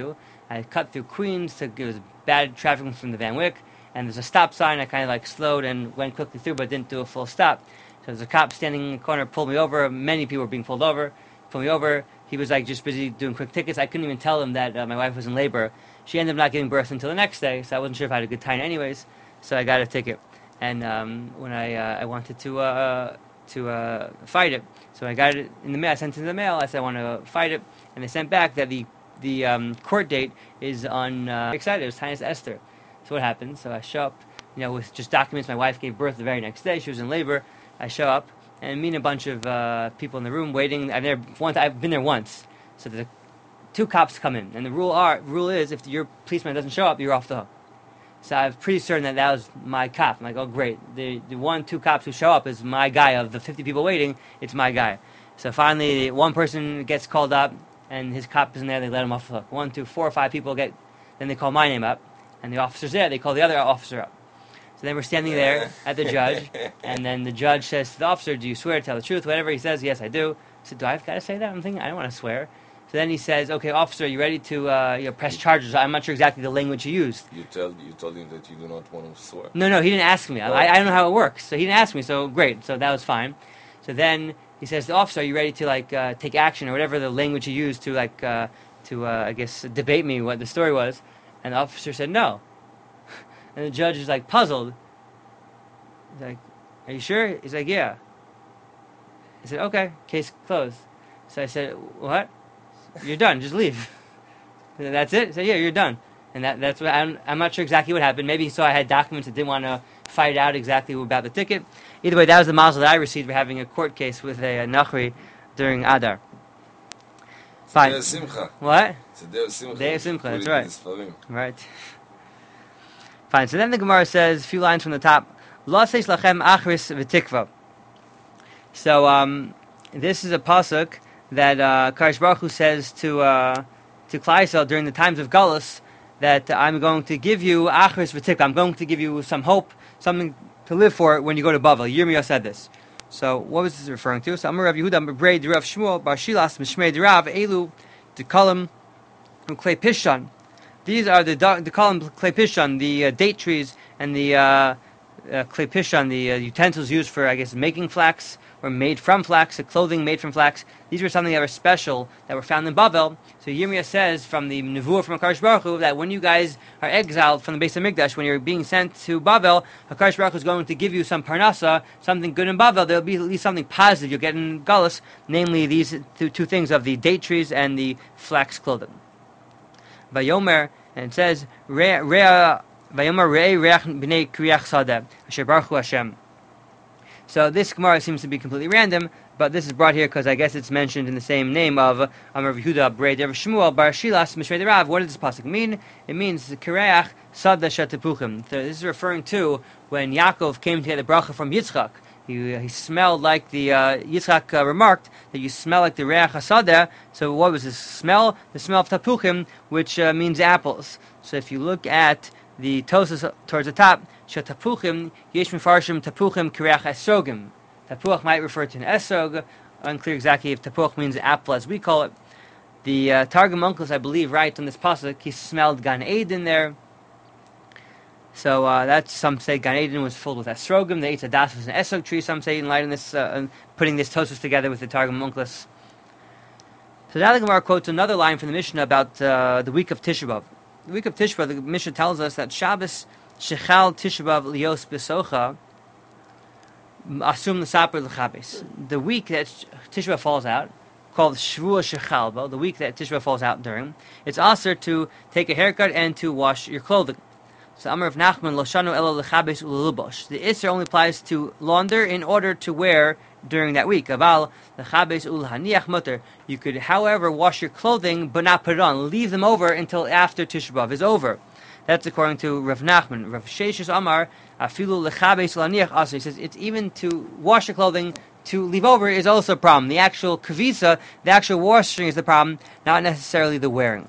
I cut through Queens. It was bad traffic from the Van Wyck, and there's a stop sign. I kind of like slowed and went quickly through, but didn't do a full stop. So there's a cop standing in the corner, pulled me over. Many people were being pulled over. Pulled me over. He was like just busy doing quick tickets. I couldn't even tell him that my wife was in labor. She ended up not giving birth until the next day, so I wasn't sure if I had a good time anyways. So I got a ticket, and when I wanted to fight it, so I got it in the mail. I sent it in the mail. I said I want to fight it, and they sent back that the court date is on. Excited. It was Tinius Esther. So what happened? So I show up, with just documents. My wife gave birth the very next day. She was in labor. I show up and meet a bunch of people in the room waiting. I've been there once. So the 2 cops come in, and the rule is if your policeman doesn't show up, you're off the hook. So I'm pretty certain that was my cop. I'm like, oh great, the 2 cops who show up is my guy. Of the 50 people waiting, it's my guy. So finally, one person gets called up, and his cop isn't there. They let him off the hook. 1, 2, 4, 5 people then they call my name up, and the officer's there. They call the other officer up. So then we're standing there at the judge, and then the judge says to the officer, do you swear to tell the truth? Whatever he says, yes, I do. I said, do I've got to say that? I'm thinking, I don't want to swear. So then he says, okay, officer, you ready to press charges? I'm not sure exactly the language he used. You told him that you do not want to swear? No, he didn't ask me. I don't know how it works. So he didn't ask me, so great. So that was fine. So then he says, to the officer, are you ready to take action, or whatever the language he used to I guess, debate me what the story was? And the officer said, no. And the judge is puzzled. He's like, are you sure? He's like, yeah. I said, okay, case closed. So I said, what? You're done, just leave. And that's it? He said, yeah, you're done. And that's what I'm not sure exactly what happened. Maybe he saw I had documents and didn't want to fight out exactly about the ticket. Either way, that was the mazel that I received for having a court case with a Nachri during Adar. Fine. Day of Simcha. What? It's a Day of Simcha. Day of Simcha, that's Put it in right. the Sfarim. Right. Fine. So then the Gemara says, a few lines from the top, Lo seis lachem achris v'tikva. So this is a pasuk that Kadosh Baruch Hu says to Klal Yisrael during the times of Galus, that I'm going to give you achris v'tikva. I'm going to give you some hope, something to live for when you go to Bavel. Yirmiyah said this. So what was this referring to? So Amar Rav Yehuda Brei Rav Shmuel Bar Shilas Mishmei Rav Elu Dekalim Klei Pishon. These are the Dekalim Klei Pishon, the date trees, and the Klei Pishon, the utensils used for, I guess, making flax, or made from flax, the clothing made from flax. These were something that were special, that were found in Bavel. So Yirmiyah says from the Nevuah from HaKadosh Baruch Hu that when you guys are exiled from the Beis HaMikdash, when you're being sent to Bavel, HaKadosh Baruch Hu is going to give you some parnasa, something good in Bavel. There'll be at least something positive you'll get in Galus, namely these two things of the date trees and the flax clothing. Vayomer, and it says, Vayomer re'ei reach b'nei kriyach sadeh, asher baruch hu Hashem. So this Gemara seems to be completely random, but this is brought here because I guess it's mentioned in the same name of Amar Yehuda Brei Rav Shmuel Bar Shilas Mishrei Rav. What does this pasuk mean? It means Kireach Sada Shatapuchim. This is referring to when Yaakov came to get the bracha from Yitzchak. He smelled like the Yitzchak remarked that you smell like the Reach HaSadeh. So what was his smell? The smell of Tapuchim, which means apples. So if you look at the Tosas towards the top, Shatapuchim, Yesh Mefarshim Tapuchim Kireach Esrogim. Tapuch might refer to an esrog. Unclear exactly if tapuch means apple as we call it. The Targum Onkelos, I believe, writes on this pasuk, he smelled Gan Eden there. So that's, some say Gan Eden was filled with esrogim. The Eitz Hadas was an esrog tree. Some say in light of this, putting this Tosas together with the Targum Onkelos. So now the Gemara quotes another line from the Mishnah about the week of Tisha B'av. The week of Tisha B'av, the Mishnah tells us that Shabbos Shechal Tisha B'av Lios Besocha Asum l'saper l'chabes. The week that Tisha B'av falls out, called Shvua Shechalba, the week that Tisha B'av falls out during, it's also to take a haircut and to wash your clothing. So Amar of Nachman Loshanu Elo l'chabes u'lubosh. The Isser only applies to launder in order to wear during that week. Aval l'chabes u'lhaniach mutter. You could, however, wash your clothing but not put it on. Leave them over until after Tisha B'av is over. That's according to Rav Nachman. Rav Sheshes Amar Afilu lechabes laniach also. He says it's even to wash your clothing, to leave over is also a problem. The actual kavisa, the actual washing is the problem, not necessarily the wearing.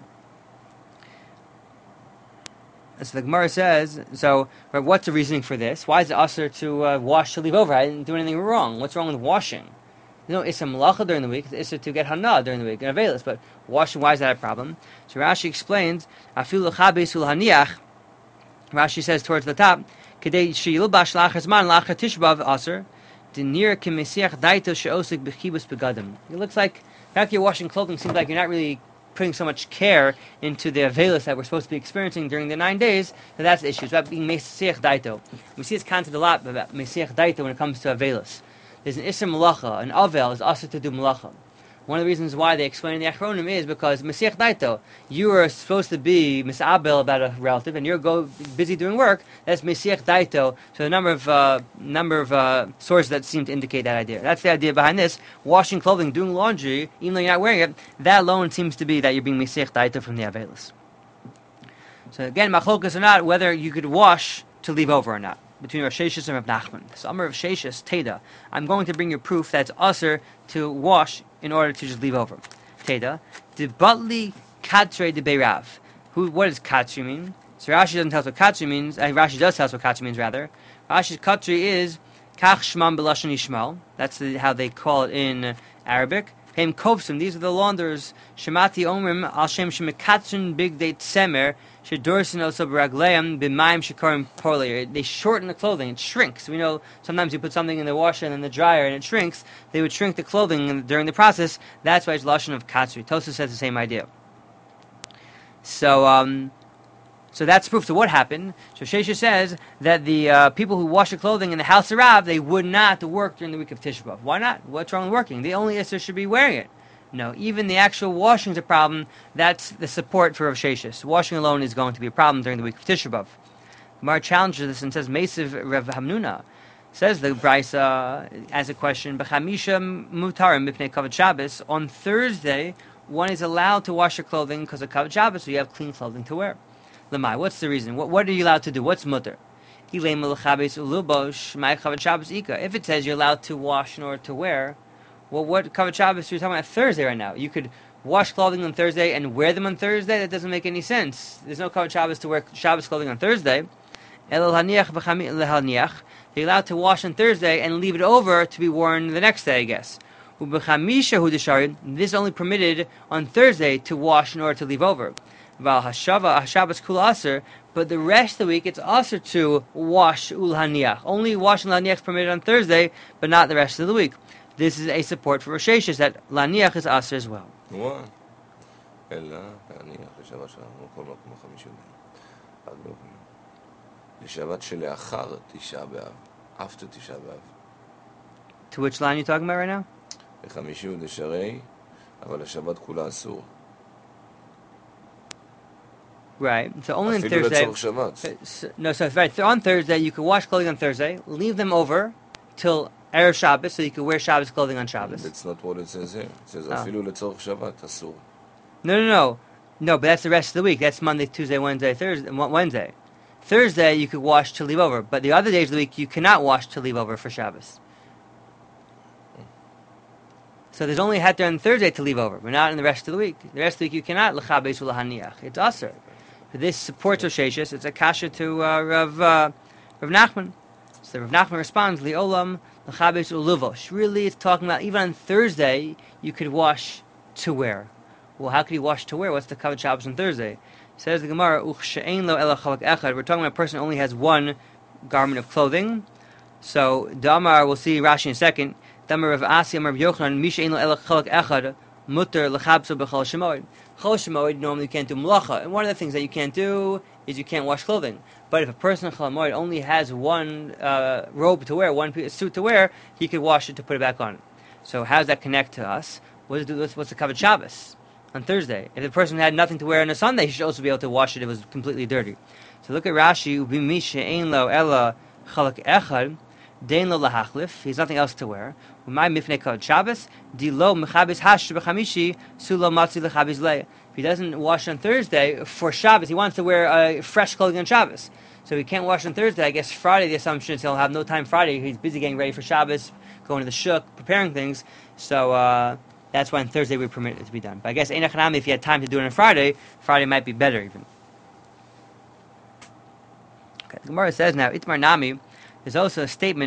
So the Gemara says, so what's the reasoning for this? Why is it usher to wash to leave over? I didn't do anything wrong. What's wrong with washing? You know, Issa Malacha during the week, it's Issa to get Hana during the week, and Avelis. But washing, why is that a problem? So Rashi explains, Afilu Chabes Ulhaniach, Rashi says towards the top, Kedei Sheyilbash Lachar Zman Lachar Tishbav Aser, Denir Kemesiach Daito Sheosik Bechibus Begadim. It looks like, the fact you're washing clothing seems like you're not really putting so much care into the Avelis that we're supposed to be experiencing during the 9 days, that's the issue. It's about being Mesiach Daito. We see this concept a lot about Mesiach Daito when it comes to Avelis. There's an Isser Malacha, an Avel is also to do Malacha. One of the reasons why they explain in the Achronim is because Mesiach Daito, you are supposed to be Misabel about a relative, and you're busy doing work. That's Mesiach Daito. So a number of sources that seem to indicate that idea. That's the idea behind this. Washing clothing, doing laundry, even though you're not wearing it, that alone seems to be that you're being Mesiach Daito from the Avelis. So again, machlokas or not, whether you could wash to leave over or not, between Rav Sheshes and Rav Nachman. So Amar Rav Sheshes, Teda, I'm going to bring you proof that it's usher to wash in order to just leave over. Teda, the Batli Katre de Beirav. What does Katri mean? So Rashi doesn't tell us what Katri means. Rashi does tell us what Katri means, rather. Rashi's Katri is Kach Shmam B'Lashon Yishmael. That's how they call it in Arabic. Hem Kovsim, these are the launderers. Shemati Omrim, Al Shem Shemekatrin Big Date Semer, Shedorsin also Baragleim, Bimaim Shekarim Porli. They shorten the clothing, it shrinks. We know sometimes you put something in the washer and then the dryer and it shrinks. They would shrink the clothing during the process. That's why it's Lashon of Katsri. Tosfos says the same idea. So that's proof to what happened. So Shesha says that the people who wash their clothing in the house of Rav, they would not work during the week of Tisha B'Av. Why not? What's wrong with working? The only Isser should be wearing it. No, even the actual washing is a problem. That's the support for Rav Sheshes. Washing alone is going to be a problem during the week of Tisha B'Av. Gemara challenges this and says, Mesiv Rav Hamnuna. Says the Brisa as a question, B'chamisha mutarim mipnei kavod Shabbos. On Thursday, one is allowed to wash your clothing because of kavod Shabbos, so you have clean clothing to wear. Lamai, what's the reason? What are you allowed to do? What's mutter? If it says you're allowed to wash in order to wear, well, what kavod Shabbos you're talking about Thursday right now? You could wash clothing on Thursday and wear them on Thursday? That doesn't make any sense. There's no kavod Shabbos to wear Shabbos clothing on Thursday. You're allowed to wash on Thursday and leave it over to be worn the next day, I guess. This is only permitted on Thursday to wash in order to leave over. But the rest of the week it's also to wash ulhaniach. Only washing laniach is permitted on Thursday, but not the rest of the week. This is a support for Rosh Hashanah that laniach is aser as well. After Tisha B'Av. To which line are you talking about right now? Right. So only on Thursday. So on Thursday you can wash clothing on Thursday, leave them over till Erev Shabbos, so you can wear Shabbos clothing on Shabbos. That's not what it says here. It says afilu letzorch Shabbat asur. No, but that's the rest of the week. That's Monday, Tuesday, Wednesday, Thursday, Wednesday. Thursday you could wash to leave over, but the other days of the week you cannot wash to leave over for Shabbos. So there's only a heter on Thursday to leave over, but not in the rest of the week. The rest of the week you cannot l'chabes u'lahaniach. It's aser. This supports Rosh Hashanah. It's a kasha to Rav Nachman. So Rav Nachman responds, Li'olam l'chabes u'luvosh. Really, it's talking about even on Thursday you could wash to wear. Well, how could you wash to wear? What's the kavod Shabbos on Thursday? Says the Gemara, Uchshe'ein lo ela chalak echad. We're talking about a person who only has one garment of clothing. So Damar, we'll see Rashi in a second. Damar Rav Asi, Amar Rav Yochanan, Mishe'ein lo ela chalak echad, mutter l'chabso b'chol shemoed. Chol shemoed, normally you can't do melacha. And one of the things that you can't do is you can't wash clothing. But if a person in chol shemoed only has one robe to wear, one suit to wear, he could wash it to put it back on. So how does that connect to us? What's the kavod Shabbos? On Thursday. If the person had nothing to wear on a Sunday, he should also be able to wash it if it was completely dirty. So look at Rashi, Ubimisha ein lo ela chalak echad, dein lo lahachlif, he has nothing else to wear. Umay mifnei kavod Shabbos, di lo mechabes hash b'chamishi, su lo matzi lechabes le. If he doesn't wash on Thursday, for Shabbos, he wants to wear fresh clothing on Shabbos. So he can't wash on Thursday. I guess Friday, the assumption is he'll have no time Friday. He's busy getting ready for Shabbos, going to the shuk, preparing things. So, that's why on Thursday we permit it to be done. But I guess Ein Achanami, if you had time to do it on Friday might be better even. Okay, the Gemara says now, Itmar Nami, there's also a statement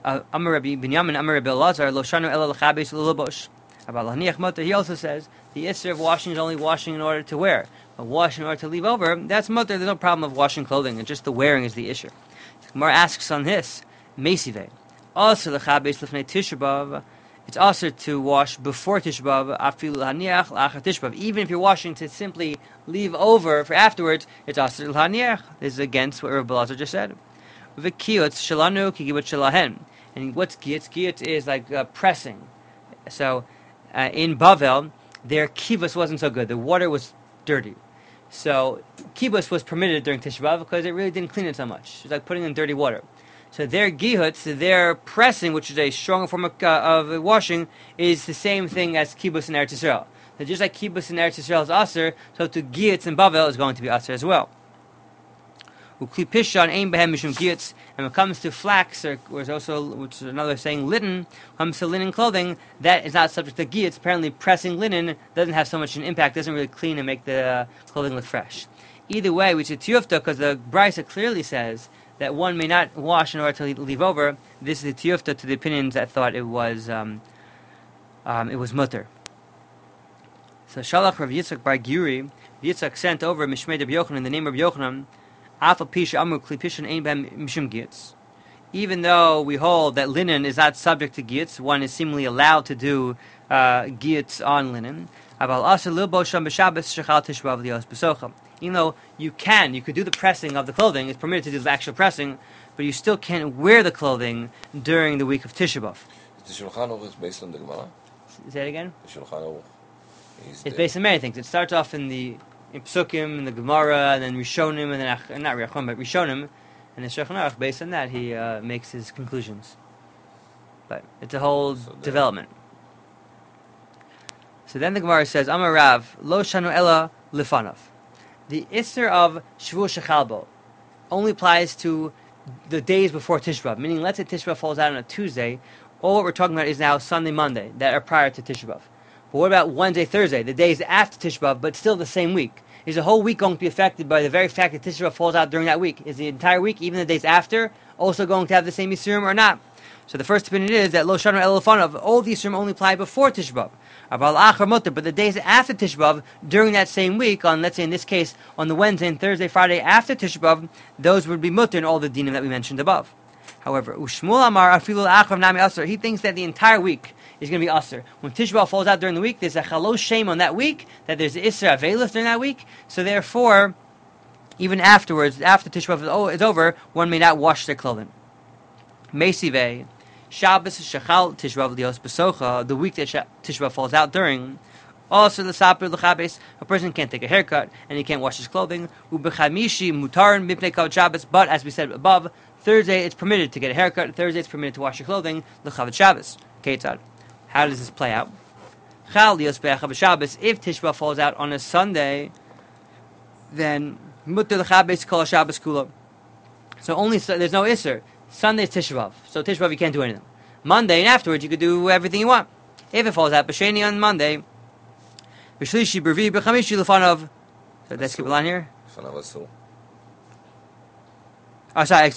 Amar Rabbi Binyamin, Amar Rabbi Elazar, Lo shanu ela l'chabes l'lobosh. About l'haniach mutter, he also says the issur of washing is only washing in order to wear. But washing in order to leave over, that's mutter. There's no problem of washing clothing, and just the wearing is the issue. The Gemara asks on this, Meisive. Also l'chabes l'fnei Tisha B'av. It's also to wash before Tisha B'av, afilu l'haniach l'achar Tisha B'av. Even if you're washing to simply leave over for afterwards, it's also l'haniach. This is against what Rabbi Elazar just said. V'kiyotz shalanu kigibot shalahen. And what's kiyotz? Kiyotz is like pressing. So in Bavel, their kibus wasn't so good. The water was dirty. So kibus was permitted during Tisha B'av because it really didn't clean it so much. It's like putting in dirty water. So their gihutz, their pressing, which is a stronger form of washing, is the same thing as kibus in Eretz Yisrael. So just like kibus in Eretz Yisrael is aser, so to gihutz in Bavel is going to be aser as well. Ukli pishan ein behem mishum giyutz. And when it comes to flax, which is another saying linen, comes to linen clothing, that is not subject to giyutz. Apparently, pressing linen doesn't have so much an impact, doesn't really clean and make the clothing look fresh. Either way, which is tiyufta, because the Brisa clearly says that one may not wash in order to leave over. This is the tiyufta to the opinions that thought it was mutter. So Shalach Rav Yitzchak Bar Guri, Yitzchak sent over Mishmei Rabbi Yochanan in the name of Rabbi Yochanan, even though we hold that linen is not subject to giyutz, one is seemingly allowed to do giyutz on linen. Even though you could do the pressing of the clothing, it's permitted to do the actual pressing, but you still can't wear the clothing during the week of Tisha B'av. The Shulchan Aruch is based on the Gemara? Say it again? The Shulchan Aruch. It's based on many things. It starts off in Psukim, in the Gemara, and then Rishonim, and then not Rechon, but Rishonim, and the Shulchan Aruch, based on that, he makes his conclusions. But it's a whole development. So then the Gemara says, Amar Rav, Lo shanu ela lifanav. The Isser of Shavuot Shechalbo only applies to the days before Tisha B'av, meaning let's say Tisha B'av falls out on a Tuesday, all what we're talking about is now Sunday, Monday, that are prior to Tisha B'av. But what about Wednesday, Thursday, the days after Tisha B'av, but still the same week? Is the whole week going to be affected by the very fact that Tisha B'av falls out during that week? Is the entire week, even the days after, also going to have the same Yisurim or not? So the first opinion is that Lo Shanu Ela Lefanav, all the Yisurim only apply before Tisha B'av. But the days after Tisha B'av, during that same week, on, let's say in this case, on the Wednesday and Thursday, Friday after Tisha B'av, those would be mutter in all the dinim that we mentioned above. However, Ushmul Amar Afilu Achrav Nami Aser, he thinks that the entire week is going to be Aser. When Tisha B'av falls out during the week, there's a chalos shame on that week, that there's Isra Avelif during that week, so therefore, even afterwards, after Tisha B'av is over, one may not wash their clothing. Meisive, Shabbos Shechal Tisha B'av Lios Besocha, the week that Tisha B'av falls out during. Also, the Saper L'Chabes, a person can't take a haircut and he can't wash his clothing. Ubechamishi Mutarin Mipnei Kavod Shabbos, but as we said above, Thursday it's permitted to get a haircut. Thursday it's permitted to wash your clothing. L'Chavod Shabbos. Ketzad. How does this play out? Chal Lios Be'Chavod Shabbos. If Tisha B'av falls out on a Sunday, then Mutar L'Chabes Kol Shabbos Kula. So there's no Isser. Sunday's Tisha B'av. So Tisha B'av you can't do anything. Monday and afterwards you could do everything you want. If it falls out B'Sheni on Monday, B'Shlishi B'Revi B'Chamishi L'Fanav. So let's keep a line here. L'Fanav Asur. Oh, sorry.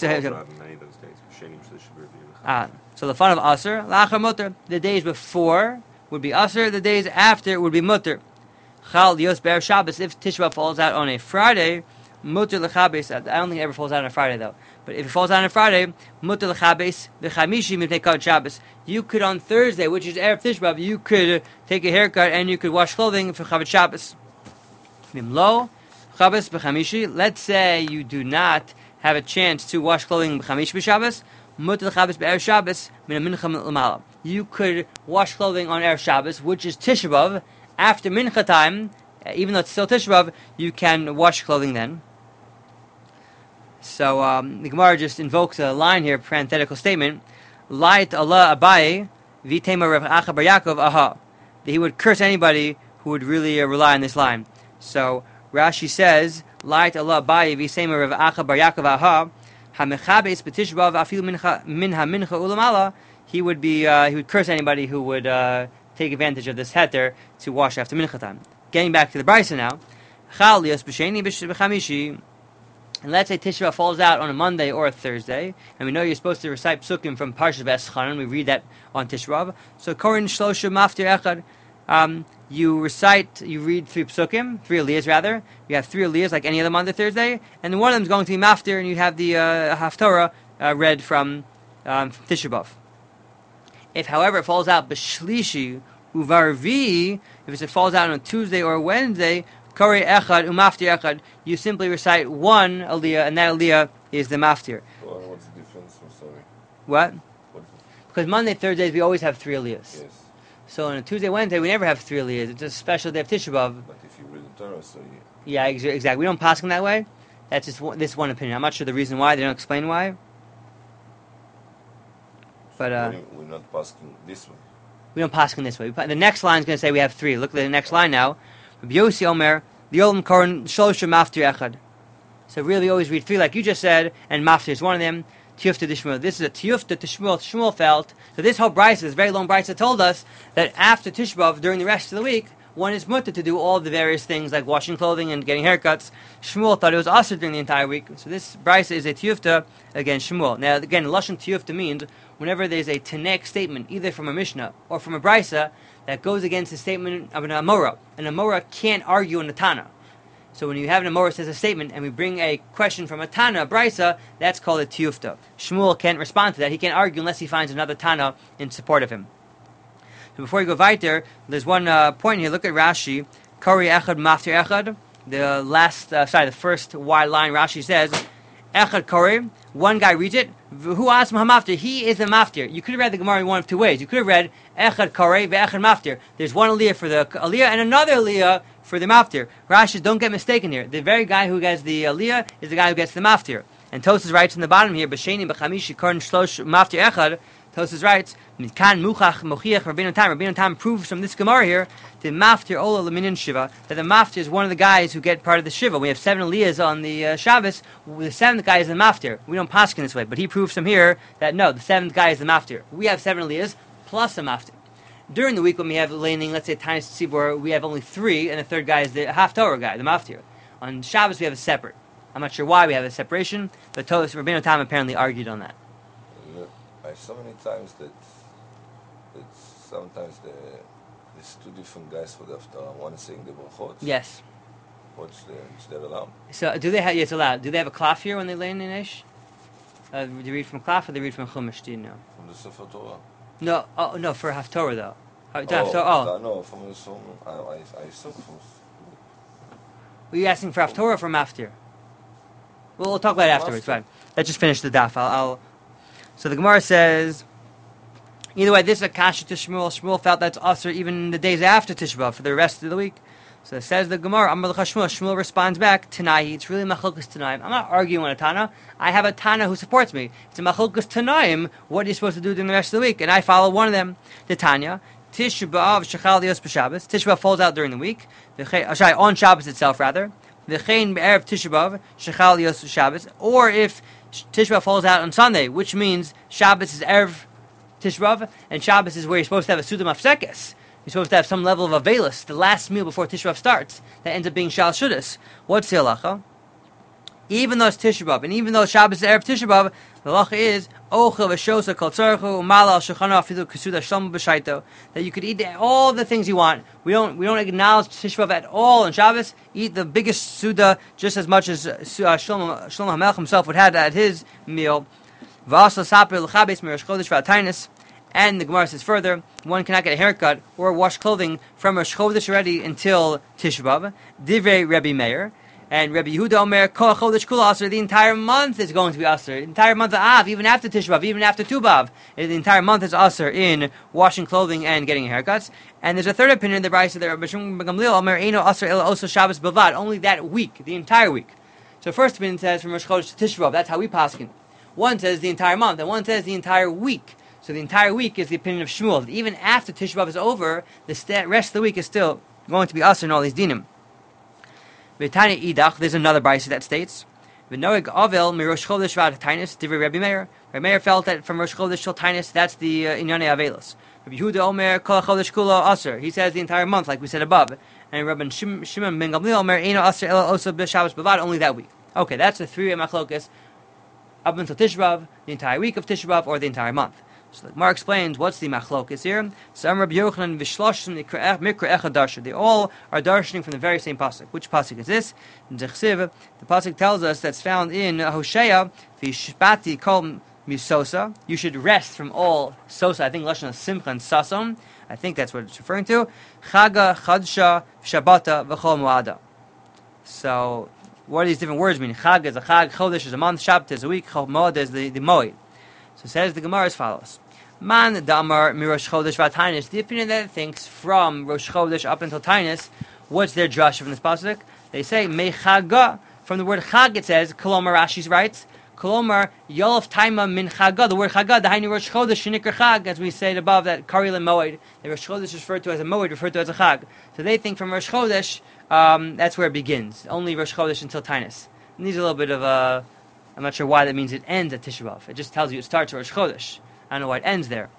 So L'Fanav Aser, L'Achar Mutter. The days before would be Aser. The days after would be Mutter. Chal Lios Be'er Shabbos. If Tisha B'av falls out on a Friday, Mutter L'Chabes. I don't think it ever falls out on a Friday though. But if it falls out on a Friday, Mutter L'Chabes B'Chamishi Mipnei Kavod Shabbos. You could on Thursday, which is Erev Tisha B'av, you could take a haircut and you could wash clothing for Chavod Shabbos. Mimlo Chabos B'Chamishi. Let's say you do not have a chance to wash clothing B'Chamishi B'Shabbos. Mutter L'Chabes B'Erev Shabbos Min HaMincha L'Mala. You could wash clothing on Erev Shabbos, which is Tisha B'av. After Mincha time, even though it's still Tisha B'av, you can wash clothing then. So the Gemara just invokes a line here, parenthetical statement. Light Allah Abaye, Vitema Rav Acha Bar Yaakov Aha. That he would curse anybody who would really rely on this line. So Rashi says, Light Allah Abaye, Vitema Rav Acha Bar Yaakov Aha. HaMechabes B'Tisha B'av Afil Mincha Ulamala. He would curse anybody who would take advantage of this heter to wash after Mincha time. Getting back to the Brisa now. Chal Lios B'Sheni B'Chamishi. And let's say Tisha B'Av falls out on a Monday or a Thursday, and we know you're supposed to recite Psukim from Parshas V'Eschanan. We read that on Tisha B'Av. So Korin Shlosha Maftir Echad. You read 3 Psukim, 3 Aliyahs rather. You have 3 Aliyahs like any other Monday, Thursday, and then one of them is going to be Maftir, and you have the Haftorah read from Tisha B'Av. If, however, it falls out B'Shlishi Uvarvi, if it falls out on a Tuesday or a Wednesday, Kori Echad Umaftir Echad, you simply recite 1 Aliyah, and that Aliyah is the Maftir. Well, what's the difference? I'm sorry. What? What's the... Because Monday, Thursdays, we always have 3 Aliyahs. Yes. So on a Tuesday, Wednesday, we never have 3 Aliyahs. It's a special day of Tisha B'Av. But if you read the Torah, so you... Yeah, exactly. We don't pass them that way. That's just this one opinion. I'm not sure the reason why. They don't explain why. But we're not passing this one. we don't pass them this way. The next line is going to say we have 3. Look at the next line now. Rabbi Yossi Omer, the Olam Koren Shlosha Maftir Echad. So really, we always read 3, like you just said, and Maftir is one of them. Tiyufta to Shmuel. This is a Tiyufta to Shmuel. Shmuel felt. So this whole brisa, this very long brisa, told us that after Tisha B'Av, during the rest of the week, one is mutter to do all the various things like washing clothing and getting haircuts. Shmuel thought it was asur during the entire week. So this brisa is a Tiyufta against Shmuel. Now again, Lashon Tiyufta means whenever there's a Tanakh statement, either from a Mishnah or from a brisa, that goes against the statement of an Amora. An Amora can't argue in a Tana. So when you have an Amora says a statement, and we bring a question from a Tana, a Brisa, that's called a Tiyufta. Shmuel can't respond to that. He can't argue unless he finds another Tana in support of him. So before we go weiter, there's one point here. Look at Rashi. Kari Echad Maftir Echad. The first wide line, Rashi says, Echad Kari. One guy reads it. Who asked Mahamaftir? He is the Maftir. You could have read the Gemara in one of 2 ways. You could have read Echad Kari ve'Echad Maftir. There's one Aliyah for the Aliyah and another Aliyah for the Maftir. Rashi, don't get mistaken here. The very guy who gets the Aliyah is the guy who gets the Maftir. And Tosas writes in the bottom here, B'sheni b'chamishi korn shlosh Maftir Echad. Tosas writes, Kan muchach mochiach Rabbeinu Tam. Rabbeinu Tam proves from this Gemara here, the Maftir ola leminin shiva, that the Maftir is one of the guys who get part of the shiva. We have 7 Aliyahs on the Shabbos. The 7th guy is the Maftir. We don't paskin this way, but he proves from here that no, the 7th guy is the Maftir. We have 7 Aliyahs plus a Maftir. During the week when we have laning, let's say Tanis Tzibor, we have only 3, and the 3rd guy is the Haftorah guy, the Maftir. On Shabbos we have a separate. I'm not sure why we have a separation, but Rabbeinu Tam apparently argued on that. By so many times that sometimes there's 2 different guys for the Haftarah. One is saying the brachot. Yes. Is that allowed? So do they have? Yeah, it's allowed. Do they have a klaf here when they lay in Ish? Do they read from klaf or they read from chumash? Do you know? From the Sefer Torah. No, no, for Haftorah though. No, from I saw from. Were you asking for Haftorah or for Maftir? We'll talk about it afterwards. Fine. Let's just finish the daf. So the Gemara says, either way, this is a kasha to Shmuel. Shmuel felt that's asur even the days after Tisha B'Av for the rest of the week. So it says the Gemara, Amar l'cha Shmuel. Shmuel responds back, Tanai. It's really machlokes Tanaim. I'm not arguing on a Tana. I have a Tana who supports me. It's a machlokes Tanaim. What are you supposed to do during the rest of the week? And I follow one of them. The Tanya. Tisha B'Av shechal dios b'Shabbos. Tisha B'Av falls out during the week. On Shabbos itself, rather. V'chein be'erev Tisha B'Av shechal dios b'Shabbos. Or if Tisha B'Av falls out on Sunday, which means Shabbos is erev Tisha B'Av, and Shabbos is where you're supposed to have a Suda Mafsekes. You're supposed to have some level of Avelis, the last meal before Tisha B'Av starts, that ends up being Shal Shudas. What's the halacha? Even though it's Tisha B'Av, and even though Shabbos is Erev Tisha B'Av, the halacha is, Ochel v'shosa kol tzorchu u'mala al shulchano afilu k'suda shlomo b'shaito, that you could eat all the things you want. We don't acknowledge Tisha B'Av at all on Shabbos. Eat the biggest Suda just as much as Shlomo HaMelech himself would have at his meal. V'asal saper l'chabes mirash chodesh v'atainis. And the Gemara says further, one cannot get a haircut or wash clothing from Rosh Chodesh already until Tisha B'Av. Divrei Rebbe Meir. And Rebbe Yehuda Omer, Kol Chodesh Kula Asur, the entire month is going to be Asur. The entire month of Av, even after Tisha B'Av, even after Tu B'Av. The entire month is Asur in washing clothing and getting haircuts. And there's a third opinion in the Brisa that Rebbe Shimon ben Gamliel Omer, Eino Asur Ela Oso Shabbos Bavad, only that week, the entire week. So first opinion says from Rosh Chodesh to Tisha B'Av, that's how we paskin. One says the entire month, and one says the entire week. So the entire week is the opinion of Shmuel. Even after Tisha B'Av is over, the rest of the week is still going to be Asur in all these dinim. V'tanya idach, there's another brisa that states, V'noeg avel mirosh chodesh v'ad tainis, divrei Rebbe Meir. Rebbe Meir felt that from Rosh Chodesh till tainis, that's the inyane avelos. Rebbe Yehuda Omer kol chodesh kulo Asur. He says the entire month, like we said above. And Rabbi Shimon ben Gamliel Omer eino Asur ela oso b'Shabbos b'vad, only that week. Okay, that's the three-way machlokas up until Tisha B'Av, the entire week of Tisha B'Av, or the entire month. So the Gemara explains what's the machlokas here. So Rabbi Yochanan v'shloshim mikra echad darsha. They all are darshaning from the very same pasuk. Which pasuk is this? The pasuk tells us that's found in Hosea v'shpati kol misosa. You should rest from all sosa. I think lashon simcha and sasom. I think that's what it's referring to. Chaga, chadsha, shabbata, v'chol moada. So what do these different words mean? Chag is a chag, chodesh is a month, Shabbat is a week, chol moed is the moed. So says the Gemara as follows. Man damar mirosh chodesh v'atainis. The opinion that it thinks from Rosh Chodesh up until Tainus, what's their drush from this pasuk? They say mechaga. From the word chag it says, kolomar Rashi writes, kolomar yolof taima min chaga. The word chaga, the haini Rosh Chodesh shenikar chag, as we said above, that kari le moed. The Rosh Chodesh is referred to as a moed, referred to as a chag. So they think from Rosh Chodesh, that's where it begins. Only Rosh Chodesh until Tainus. It needs a little bit of a... I'm not sure why that means it ends at Tisha B'Av. It just tells you it starts at Rosh Chodesh. I don't know why it ends there.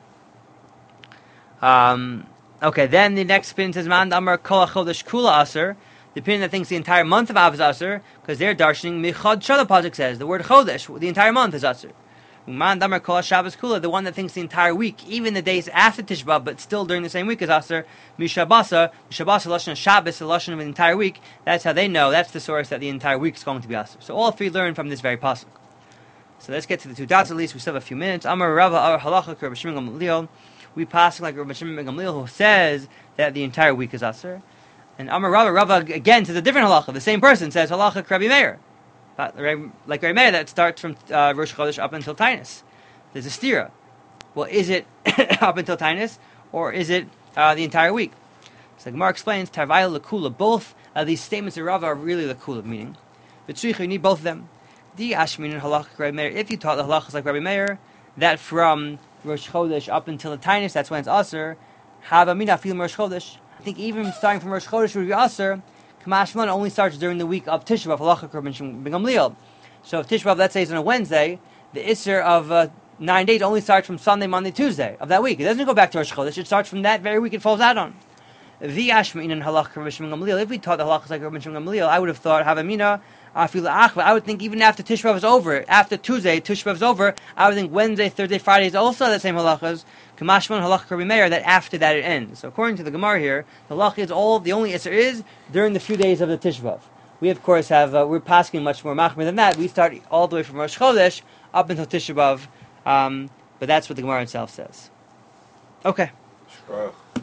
Okay, then the next opinion says, Man Amar Kol HaChodesh Kula Aser. The opinion that thinks the entire month of Av is Aser, because they're darshaning, Michad Shah, the pasuk says, the word Chodesh, the entire month is Aser. Man Amar Kol HaShabbos Kula, the one that thinks the entire week, even the days after Tisha B'Av, but still during the same week is Aser, Mishabasa, Lashon Shabbos, the Lashon of the entire week. That's how they know, that's the source that the entire week is going to be Aser. So all three learn from this very pasuk. So let's get to the two dots at least. We still have a few minutes. Amar Rava Ar Halacha Rabbi Shimon Gamliel. We pass like Rabbi Shimon Gamliel, who says that the entire week is Aser. And Amar Rava again says a different halacha. The same person says halacha Rabbi Meir. Like Rabbi Meir, that starts from Rosh Chodesh up until Tainus. There's a stira. Well, is it up until Tainus, or is it the entire week? So the Gemara explains, Tarvaya Lakula, both of these statements of Rava are really Lakula, meaning, B'tzricha, you need both of them. The Ashmin and halacha Rabbi Meir, if you taught the halachas like Rabbi Meir, that from Rosh Chodesh up until the Tainus, that's when it's Aser, Havamina Filim Rosh Chodesh. I think even starting from Rosh Chodesh would be Aser. Kamashman only starts during the week of Tisha B'Av, halacha Rabbi Shimon ben Gamliel. So if Tisha B'Av, let's say, is on a Wednesday, the Isser of 9 days only starts from Sunday, Monday, Tuesday of that week. It doesn't go back to Rosh Chodesh. It starts from that very week it falls out on. The Ashmin and halacha Rabbi Shimon ben Gamliel. If we taught the halachas like Rabbi Shimon ben Gamliel, I would have thought Havamina. I would think even after Tisha B'Av is over, after Tuesday, Tisha B'Av is over, I would think Wednesday, Thursday, Friday is also the same halachas. Kamashman halacha Rabbi Meir, that after that it ends. So according to the Gemara here, the halacha is the only Isser is during the few days of the Tisha B'Av. We of course have we're passing much more machmir than that. We start all the way from Rosh Chodesh up until Tisha B'Av, but that's what the Gemara itself says. Okay. Shkoyach.